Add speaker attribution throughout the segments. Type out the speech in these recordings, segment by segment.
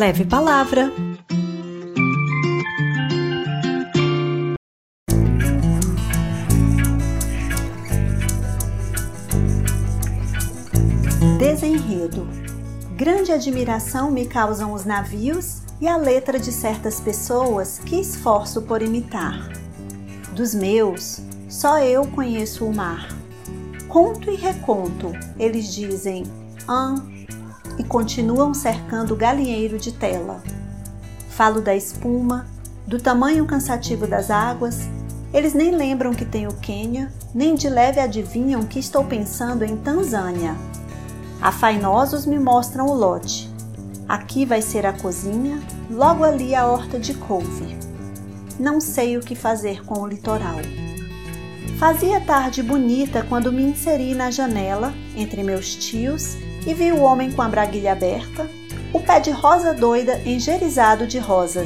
Speaker 1: Leve Palavra. Desenredo. Grande admiração me causam os navios e a letra de certas pessoas que esforço por imitar. Dos meus, só eu conheço o mar. Conto e reconto, eles dizem e continuam cercando o galinheiro de tela. Falo da espuma, do tamanho cansativo das águas, eles nem lembram que tenho Quênia, nem de leve adivinham que estou pensando em Tanzânia. Afainosos me mostram o lote. Aqui vai ser a cozinha, logo ali a horta de couve. Não sei o que fazer com o litoral. Fazia tarde bonita quando me inseri na janela, entre meus tios, e vi o homem com a braguilha aberta, o pé de rosa doida engerizado de rosas.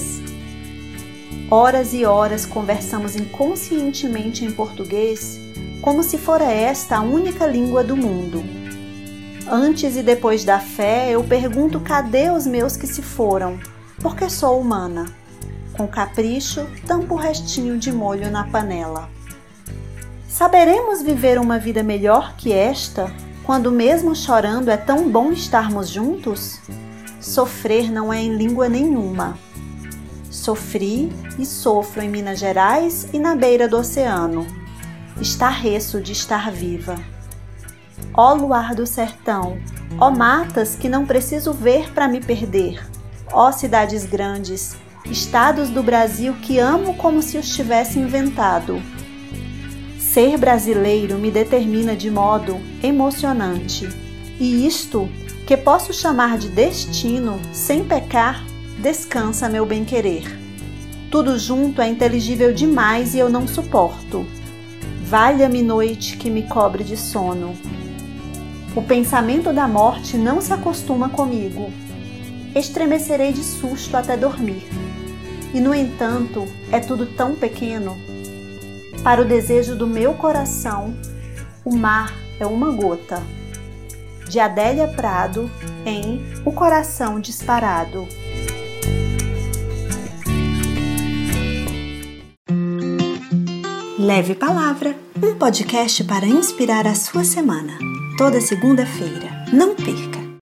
Speaker 1: Horas e horas conversamos inconscientemente em português, como se fora esta a única língua do mundo. Antes e depois da fé, eu pergunto cadê os meus que se foram, porque sou humana. Com capricho, tampo o restinho de molho na panela. Saberemos viver uma vida melhor que esta, quando mesmo chorando é tão bom estarmos juntos? Sofrer não é em língua nenhuma. Sofri e sofro em Minas Gerais e na beira do oceano. Estarreço de estar viva. Ó luar do sertão, ó matas que não preciso ver para me perder, ó cidades grandes, estados do Brasil que amo como se os tivesse inventado. Ser brasileiro me determina de modo emocionante, e isto, que posso chamar de destino, sem pecar, descansa meu bem-querer. Tudo junto é inteligível demais e eu não suporto. Valha-me noite que me cobre de sono. O pensamento da morte não se acostuma comigo. Estremecerei de susto até dormir. E, no entanto, é tudo tão pequeno. Para o desejo do meu coração, o mar é uma gota. De Adélia Prado, em O Coração Disparado. Leve Palavra, um podcast para inspirar a sua semana. Toda segunda-feira. Não perca!